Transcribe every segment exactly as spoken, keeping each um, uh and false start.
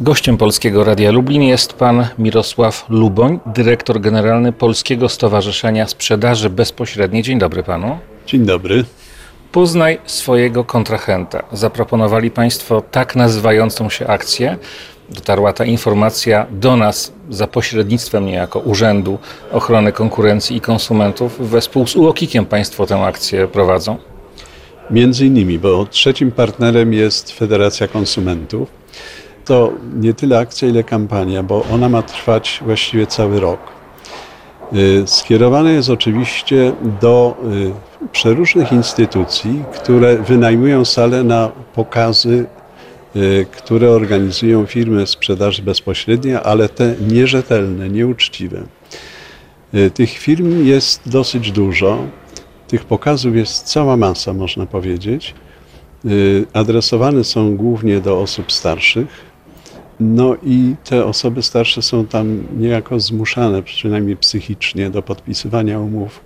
Gościem Polskiego Radia Lublin jest pan Mirosław Luboń, dyrektor generalny Polskiego Stowarzyszenia Sprzedaży Bezpośredniej. Dzień dobry panu. Dzień dobry. Poznaj swojego kontrahenta. Zaproponowali państwo tak nazywającą się akcję. Dotarła ta informacja do nas za pośrednictwem niejako Urzędu Ochrony Konkurencji i Konsumentów. Wespół z U O K ikiem państwo tę akcję prowadzą? Między innymi, bo trzecim partnerem jest Federacja Konsumentów. To nie tyle akcja, ile kampania, bo ona ma trwać właściwie cały rok. Skierowane jest oczywiście do przeróżnych instytucji, które wynajmują sale na pokazy, które organizują firmy sprzedaży bezpośredniej, ale te nierzetelne, nieuczciwe. Tych firm jest dosyć dużo, tych pokazów jest cała masa, można powiedzieć. Adresowane są głównie do osób starszych. No i te osoby starsze są tam niejako zmuszane, przynajmniej psychicznie, do podpisywania umów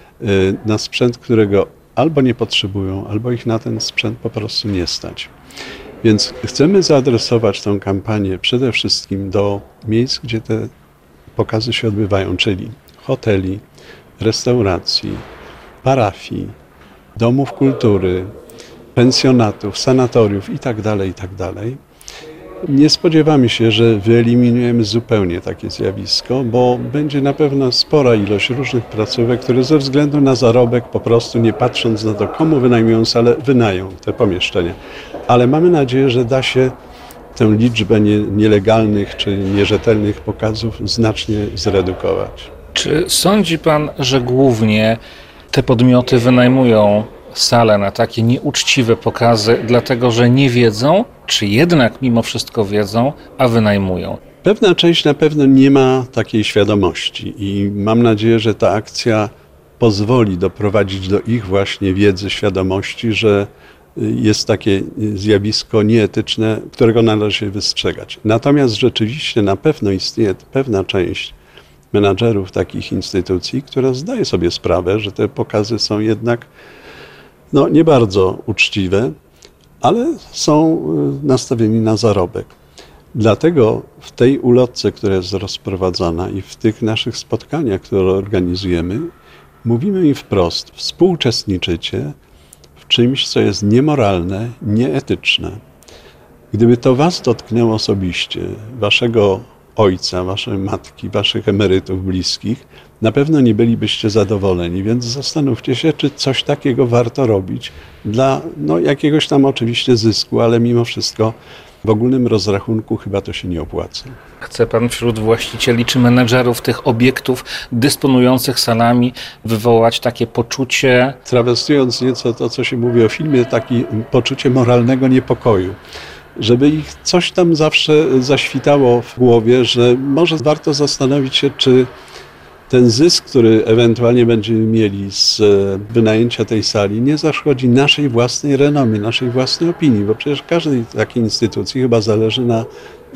na sprzęt, którego albo nie potrzebują, albo ich na ten sprzęt po prostu nie stać. Więc chcemy zaadresować tę kampanię przede wszystkim do miejsc, gdzie te pokazy się odbywają, czyli hoteli, restauracji, parafii, domów kultury, pensjonatów, sanatoriów itd., itd. Nie spodziewamy się, że wyeliminujemy zupełnie takie zjawisko, bo będzie na pewno spora ilość różnych placówek, które ze względu na zarobek, po prostu nie patrząc na to, komu wynajmują salę, wynają te pomieszczenia. Ale mamy nadzieję, że da się tę liczbę nie, nielegalnych czy nierzetelnych pokazów znacznie zredukować. Czy sądzi pan, że głównie te podmioty wynajmują sale na takie nieuczciwe pokazy, dlatego że nie wiedzą, czy jednak mimo wszystko wiedzą, a wynajmują? Pewna część na pewno nie ma takiej świadomości i mam nadzieję, że ta akcja pozwoli doprowadzić do ich właśnie wiedzy, świadomości, że jest takie zjawisko nieetyczne, którego należy wystrzegać. Natomiast rzeczywiście na pewno istnieje pewna część menadżerów takich instytucji, która zdaje sobie sprawę, że te pokazy są jednak no, nie bardzo uczciwe, ale są nastawieni na zarobek. Dlatego w tej ulotce, która jest rozprowadzana i w tych naszych spotkaniach, które organizujemy, mówimy im wprost: współuczestniczycie w czymś, co jest niemoralne, nieetyczne. Gdyby to was dotknęło osobiście, waszego ojca, waszej matki, waszych emerytów, bliskich, na pewno nie bylibyście zadowoleni, więc zastanówcie się, czy coś takiego warto robić dla no, jakiegoś tam oczywiście zysku, ale mimo wszystko w ogólnym rozrachunku chyba to się nie opłaca. Chce pan wśród właścicieli czy menedżerów tych obiektów dysponujących salami wywołać takie poczucie... Trawestując nieco to, co się mówi o filmie, takie poczucie moralnego niepokoju. Żeby ich coś tam zawsze zaświtało w głowie, że może warto zastanowić się, czy ten zysk, który ewentualnie będziemy mieli z wynajęcia tej sali, nie zaszkodzi naszej własnej renomie, naszej własnej opinii, bo przecież każdej takiej instytucji chyba zależy na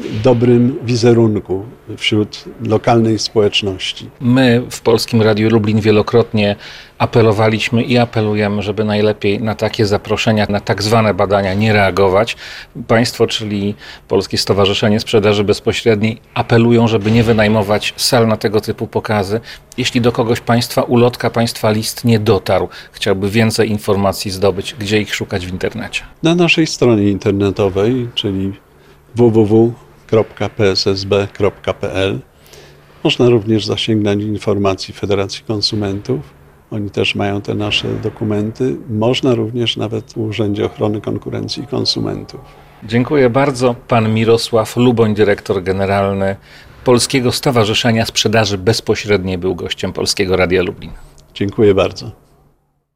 dobrym wizerunku wśród lokalnej społeczności. My w Polskim Radiu Lublin wielokrotnie apelowaliśmy i apelujemy, żeby najlepiej na takie zaproszenia, na tak zwane badania nie reagować. Państwo, czyli Polskie Stowarzyszenie Sprzedaży Bezpośredniej, apelują, żeby nie wynajmować sal na tego typu pokazy. Jeśli do kogoś państwa ulotka, państwa list nie dotarł, chciałby więcej informacji zdobyć, gdzie ich szukać w internecie? Na naszej stronie internetowej, czyli w w w kropka p s s b kropka p l. Można również zasięgnąć informacji Federacji Konsumentów. Oni też mają te nasze dokumenty. Można również nawet w Urzędzie Ochrony Konkurencji i Konsumentów. Dziękuję bardzo. Pan Mirosław Luboń, dyrektor generalny Polskiego Stowarzyszenia Sprzedaży Bezpośredniej, był gościem Polskiego Radia Lublin. Dziękuję bardzo.